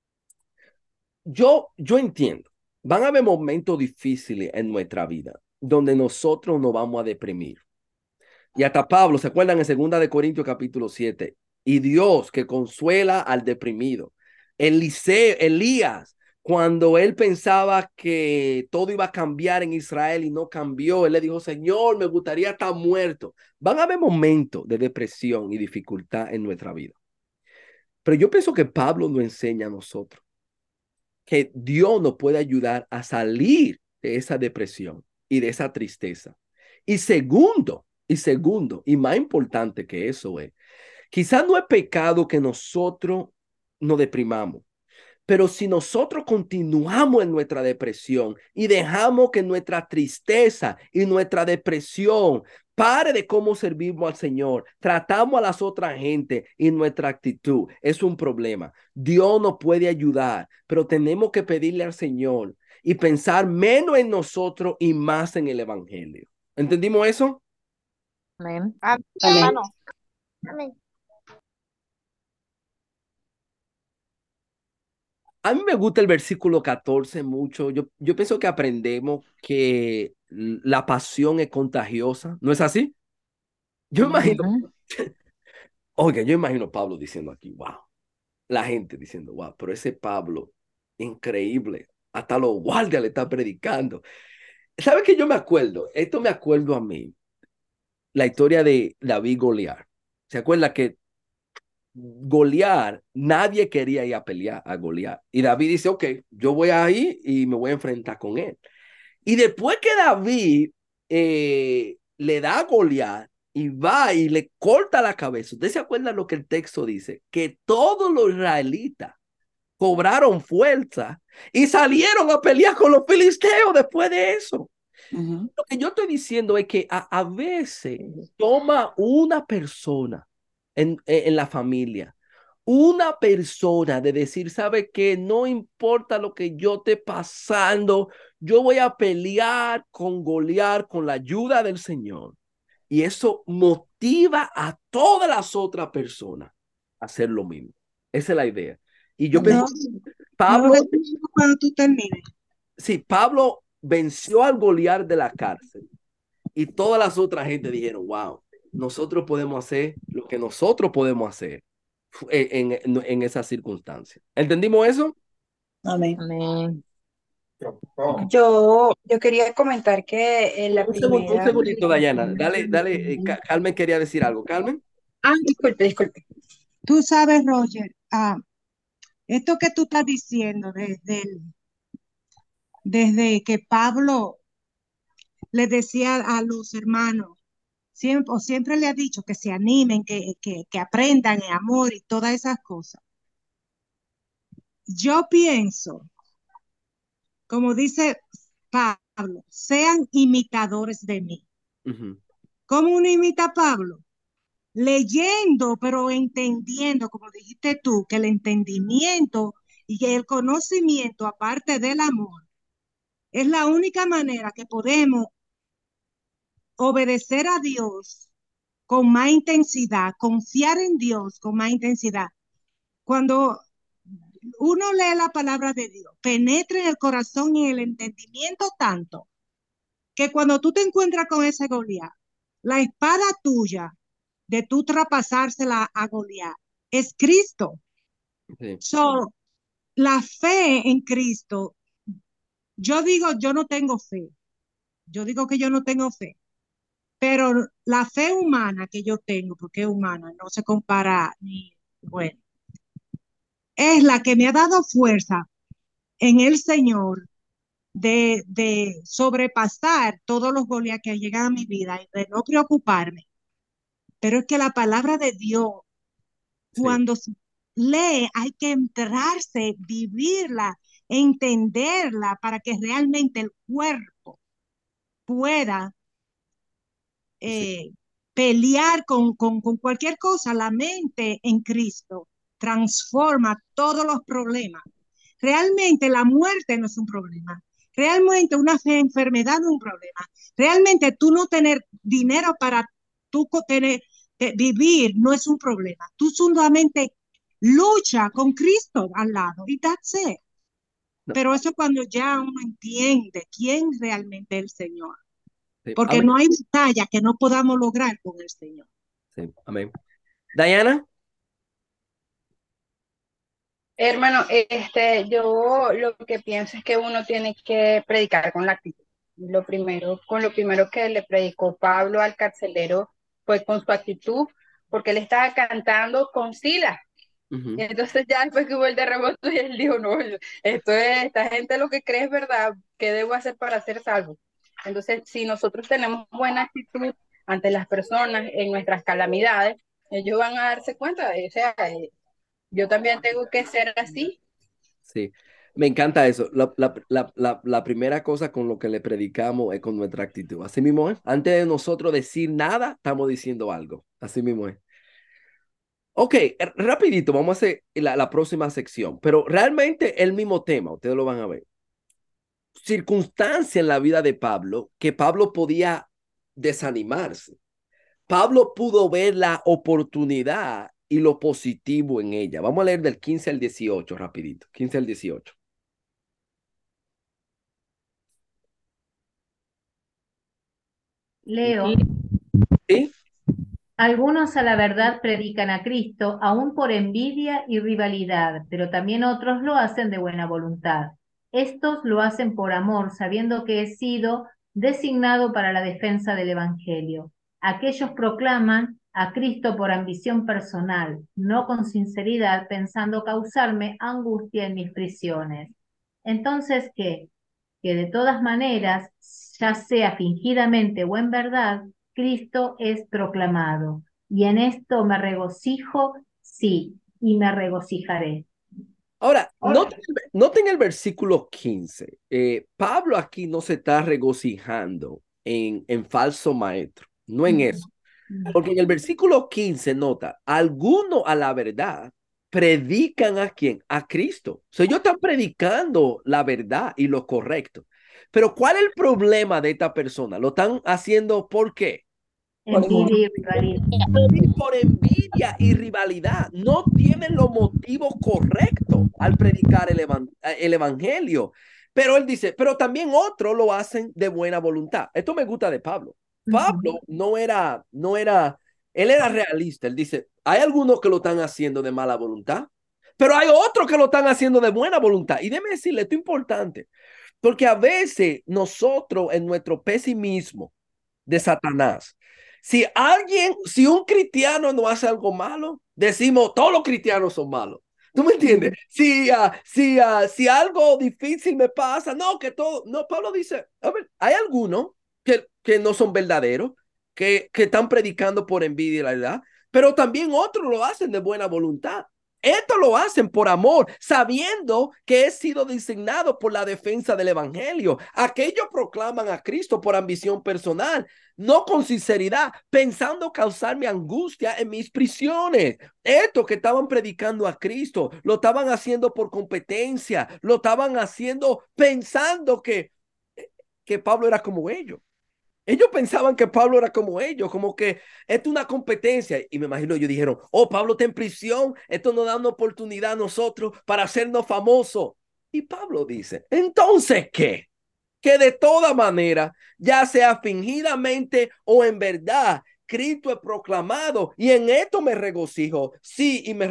Yo, yo entiendo. Van a haber momentos difíciles en nuestra vida donde nosotros nos vamos a deprimir. Y hasta Pablo, ¿se acuerdan en segunda de Corintios capítulo siete? Y Dios que consuela al deprimido. Eliseo, Elías, cuando él pensaba que todo iba a cambiar en Israel y no cambió, él le dijo, Señor, me gustaría estar muerto. Van a haber momentos de depresión y dificultad en nuestra vida. Pero yo pienso que Pablo nos enseña a nosotros que Dios nos puede ayudar a salir de esa depresión y de esa tristeza. Y segundo, y segundo, y más importante que eso es, quizás no es pecado que nosotros nos deprimamos, pero si nosotros continuamos en nuestra depresión y dejamos que nuestra tristeza y nuestra depresión pare de cómo servimos al Señor, tratamos a las otras gente y nuestra actitud, es un problema. Dios nos puede ayudar, pero tenemos que pedirle al Señor y pensar menos en nosotros y más en el Evangelio. ¿Entendimos eso? Amén. Amén, Amén. hermano. Amén. A mí me gusta el versículo catorce mucho. Yo, yo pienso que aprendemos que la pasión es contagiosa. ¿No es así? Yo imagino, Ujú. oiga, yo imagino a Pablo diciendo aquí, wow. La gente diciendo, wow, pero ese Pablo, increíble. Hasta los guardias le están predicando. ¿Sabe qué yo me acuerdo? Esto me acuerdo a mí. La historia de David y Goliat. ¿Se acuerda que Goliat, nadie quería ir a pelear a Goliat? Y David dice, ok, yo voy a ir y me voy a enfrentar con él. Y después que David eh, le da a Goliat y va y le corta la cabeza, ¿usted se acuerda lo que el texto dice? Que todos los israelitas cobraron fuerza y salieron a pelear con los filisteos después de eso. Ujú. Lo que yo estoy diciendo es que a, a veces toma una persona en, en la familia, una persona de decir, ¿sabe qué? No importa lo que yo esté pasando, yo voy a pelear con Goliat con la ayuda del Señor. Y eso motiva a todas las otras personas a hacer lo mismo. Esa es la idea. Y yo No, pienso, no Pablo, recuerdo cuando tú termines. sí, Pablo venció al Goliat de la cárcel y todas las otras gente dijeron, wow, nosotros podemos hacer lo que nosotros podemos hacer en, en, en esas circunstancias. ¿Entendimos eso? Amén. Amén. Yo, yo quería comentar que en la Un, segundo, un primera, segundito, Dayana. Dale, dale. eh, Ca- Carmen quería decir algo. Carmen. ah, disculpe, disculpe. Tú sabes, Roger, ah, esto que tú estás diciendo desde, el- desde que Pablo le decía a los hermanos, siempre, o siempre le ha dicho que se animen, que, que, que aprendan el amor y todas esas cosas. Yo pienso, como dice Pablo, sean imitadores de mí. Ujú. ¿Cómo uno imita a Pablo? Leyendo, pero entendiendo, como dijiste tú, que el entendimiento y que el conocimiento, aparte del amor, es la única manera que podemos obedecer a Dios con más intensidad, confiar en Dios con más intensidad. Cuando uno lee la palabra de Dios, penetra en el corazón y en el entendimiento tanto, que cuando tú te encuentras con ese Goliat, la espada tuya de tú traspasársela a Goliat es Cristo. Sí. So, la fe en Cristo, yo digo, yo no tengo fe. Yo digo que yo no tengo fe. Pero la fe humana que yo tengo, porque es humana, no se compara ni, bueno, es la que me ha dado fuerza en el Señor de, de sobrepasar todos los Goliat que llegan a mi vida y de no preocuparme. Pero es que la palabra de Dios, Sí. cuando se lee, hay que entrarse, vivirla, entenderla para que realmente el cuerpo pueda Sí. eh, pelear con, con, con cualquier cosa. La mente en Cristo transforma todos los problemas. Realmente la muerte no es un problema. Realmente una fe- enfermedad no es un problema. Realmente tú no tener dinero para tú co- tener, te- vivir no es un problema. Tú solamente lucha con Cristo al lado y that's it. No, Pero eso cuando ya uno entiende quién realmente es el Señor. Sí, porque amén. no hay batalla que no podamos lograr con el Señor. Sí, amén. Diana. Hermano, este, yo lo que pienso es que uno tiene que predicar con la actitud. Lo primero, con lo primero que le predicó Pablo al carcelero fue con su actitud, porque él estaba cantando con Sila. Uh-huh. Y entonces ya después que hubo el terremoto y él dijo, no, esto es, esta gente lo que cree es verdad, ¿qué debo hacer para ser salvo? Entonces, si nosotros tenemos buena actitud ante las personas en nuestras calamidades, ellos van a darse cuenta, de, o sea, eh, yo también tengo que ser así. Sí, me encanta eso. La, la, la, la, la primera cosa con lo que le predicamos es con nuestra actitud. Así mismo es. Antes de nosotros decir nada, estamos diciendo algo. Así mismo es. Ok, rapidito, vamos a hacer la, la próxima sección, pero realmente el mismo tema, ustedes lo van a ver. Circunstancia en la vida de Pablo que Pablo podía desanimarse. Pablo pudo ver la oportunidad y lo positivo en ella. Vamos a leer del quince al dieciocho, rapidito. quince al dieciocho. Leo, ¿Sí? algunos a la verdad predican a Cristo, aún por envidia y rivalidad, pero también otros lo hacen de buena voluntad. Estos lo hacen por amor, sabiendo que he sido designado para la defensa del Evangelio. Aquellos proclaman a Cristo por ambición personal, no con sinceridad, pensando causarme angustia en mis prisiones. Entonces, ¿qué? Que de todas maneras, ya sea fingidamente o en verdad, Cristo es proclamado. Y en esto me regocijo, sí, y me regocijaré. Ahora, noten, noten el versículo quince. Eh, Pablo aquí no se está regocijando en, en falso maestro, no en eso. Porque en el versículo quince nota, algunos a la verdad predican a quién, a Cristo. O sea, ellos están predicando la verdad y lo correcto. Pero ¿cuál es el problema de esta persona? Lo están haciendo ¿por qué? Envidia y rivalidad. Por envidia y rivalidad. No tienen los motivos correctos al predicar el, evan el evangelio. Pero él dice, pero también otros lo hacen de buena voluntad. Esto me gusta de Pablo. Pablo no era, no era, él era realista. Él dice, hay algunos que lo están haciendo de mala voluntad, pero hay otros que lo están haciendo de buena voluntad. Y déjeme decirle, esto es importante, porque a veces nosotros en nuestro pesimismo de Satanás, si alguien, si un cristiano no hace algo malo, decimos todos los cristianos son malos. ¿Tú me entiendes? Si, uh, si, uh, si algo difícil me pasa, no, que todo, no, Pablo dice, a ver, hay algunos que, que no son verdaderos, que, que están predicando por envidia y la verdad, pero también otros lo hacen de buena voluntad. Esto lo hacen por amor, sabiendo que he sido designado por la defensa del evangelio. Aquellos proclaman a Cristo por ambición personal, no con sinceridad, pensando causarme angustia en mis prisiones. Esto que estaban predicando a Cristo, lo estaban haciendo por competencia, lo estaban haciendo pensando que, que Pablo era como ellos. Ellos pensaban que Pablo era como ellos, como que esto es una competencia. Y me imagino ellos dijeron, oh, Pablo está en prisión, esto nos da una oportunidad a nosotros para hacernos famosos. Y Pablo dice, entonces, ¿qué? Que de toda manera, ya sea fingidamente o en verdad, Cristo es proclamado y en esto me regocijo, sí, y me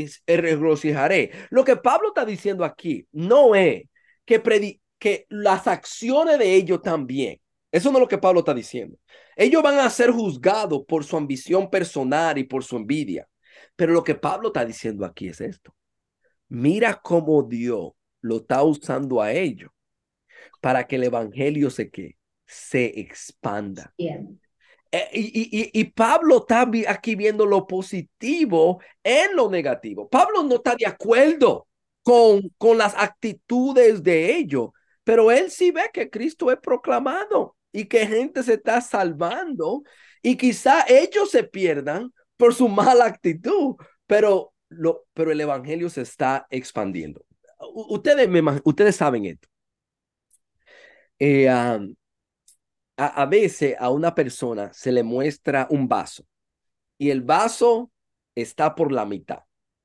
regocijaré. Lo que Pablo está diciendo aquí no es que, que las acciones de ellos también. Eso no es lo que Pablo está diciendo. Ellos van a ser juzgados por su ambición personal y por su envidia. Pero lo que Pablo está diciendo aquí es esto. Mira cómo Dios lo está usando a ellos para que el evangelio se, que, se expanda. Bien. Eh, y, y, y Pablo está aquí viendo lo positivo en lo negativo. Pablo no está de acuerdo con, con las actitudes de ellos, pero él sí ve que Cristo es proclamado y que gente se está salvando y quizá ellos se pierdan por su mala actitud, pero, lo, pero el evangelio se está expandiendo. Ustedes, me, ustedes saben esto. Eh, um, a, a veces a una persona se le muestra un vaso y el vaso está por la mitad.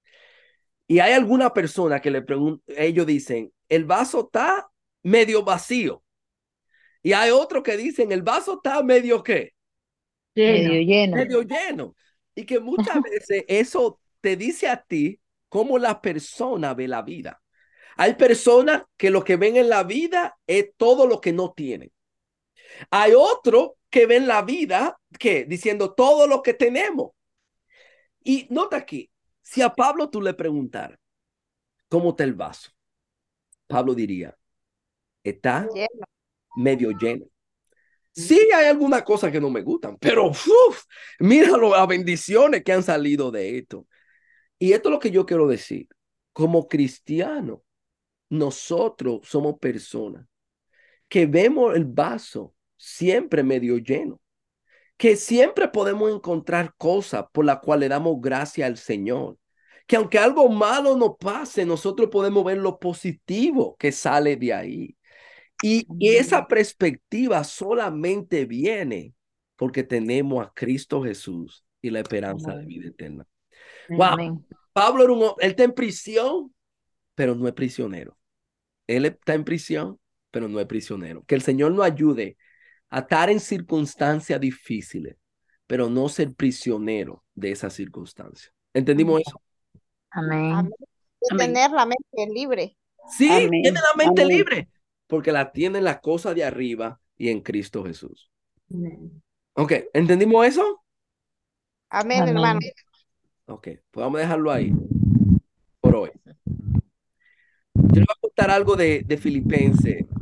Y hay alguna persona que le pregunta, ellos dicen, el vaso está medio vacío. Y hay otros que dicen, el vaso está medio ¿qué? Medio Lleno. lleno. Medio lleno. Y que muchas veces eso te dice a ti cómo la persona ve la vida. Hay personas que lo que ven en la vida es todo lo que no tienen. Hay otros que ven la vida, ¿qué? Diciendo todo lo que tenemos. Y nota aquí, si a Pablo tú le preguntaras, ¿cómo está el vaso? Pablo diría, está Lleno. medio lleno. Sí hay algunas cosas que no me gustan, pero uf, mira las bendiciones que han salido de esto. Y esto es lo que yo quiero decir. Como cristianos, nosotros somos personas que vemos el vaso siempre medio lleno, que siempre podemos encontrar cosas por las cuales le damos gracias al Señor, que aunque algo malo nos pase, nosotros podemos ver lo positivo que sale de ahí. Y, y esa perspectiva solamente viene porque tenemos a Cristo Jesús y la esperanza de vida eterna. Wow, Amén. Pablo era un, él está en prisión, pero no es prisionero. Él está en prisión, pero no es prisionero. Que el Señor nos ayude a estar en circunstancias difíciles, pero no ser prisionero de esas circunstancias. ¿Entendimos eso? Amén. Amén. De Amén. tener la mente libre. Sí, Amén. tiene la mente Amén. libre, porque la tiene en la cosa de arriba y en Cristo Jesús. Ok, ¿entendimos eso? Amén, hermano. Amén. Ok, pues vamos a dejarlo ahí por hoy. Yo les voy a contar algo de, de Filipenses